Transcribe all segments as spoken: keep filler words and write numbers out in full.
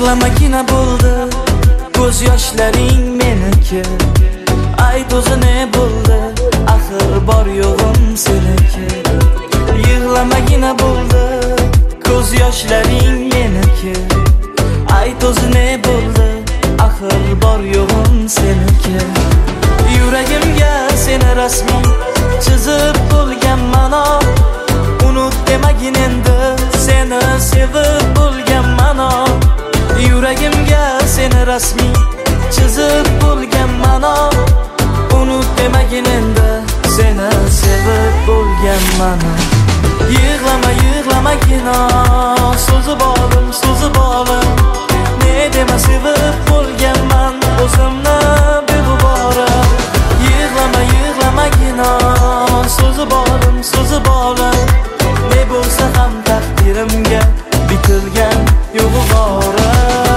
Yig'lamagina bo'ldi ko'z yoshlaring meniki. Ayt o'zi ne bo'ldi, axir bor yo'g'im seniki. Yig'lamagina bo'ldi ko'z yoshlaring meniki. Ayt o'zi ne bo'ldi, axir bor yo'g'im seniki. Yuragimga seni rasming chizib bo'lgan mano. Unut demagin endi seni sevib bo'lgan mano. Yuragimga seni rasming chizib bo'lgan mano. Unut demagin endi seni sevib bo'lgan mano. Yig'lama yig'lamagina so'zi bolim so'zi bolim. Ne dema sevib bo'lganman o'zimni beg'ubora. Yig'lama yig'lamagina so'zi bolim so'zi bolim. Ne bo'lsa ham taqdirimga bitilgan yo'g'i bora.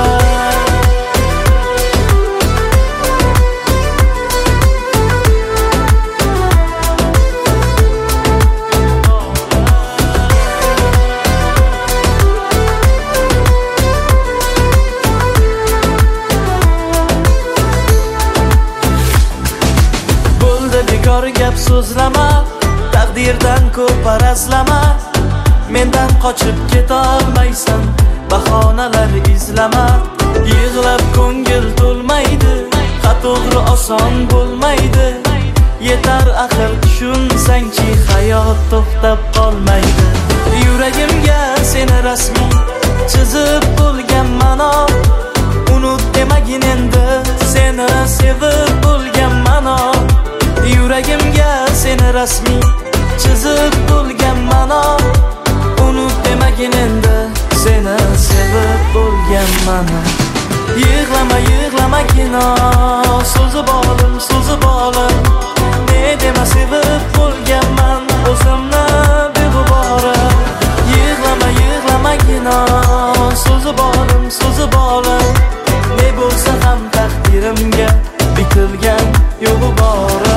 Bekor gap so'zlama, taqdirdan ko'p arazlama. Mendan qochib ketolmaysan, bahonalar izlama. Yig'lab ko'ngil to'lmaydi, xato'g'ri oson bo'lmaydi. Yetar axir tushunsangchi, hayot to'xtab qolmaydi. Yuragimga seni rasming chizib bo'lgan mano. Unut demagin endi seni sevib bo'lgan mano. Yuragimga seni rasming chizib bo'lgan mano. Unut demagin endi seni sevib bo'lgan mano. Yig'lama yig'lamagina so'zi bolim so'zi bolim. Ne dema sevib bo'lganman o'zimni beg'ubora. Yig'lama yig'lamagina so'zi bolim so'zi bolim. Ne bo'lsa ham taqdirimga bitilgan yo'g'i bora.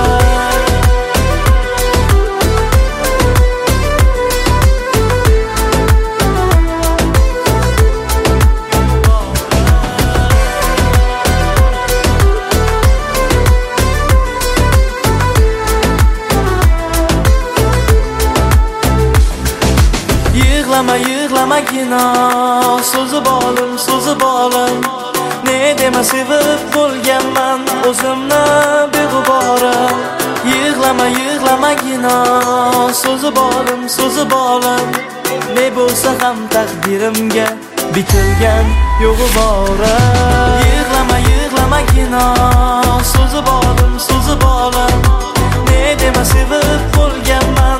Yig'lama yig'lamagina so'zi bolim so'zi bolim. Ne dema sevib bo'lganman o'zimni beg'ubora. Yig'lama yig'lamagina so'zi bolim so'zi bolim. Ne bo'lsa ham taqdirimga bitilgan yo'g'i bora. Yig'lama yig'lamagina so'zi bolim so'zi bolim. Ne dema sevib bo'lganman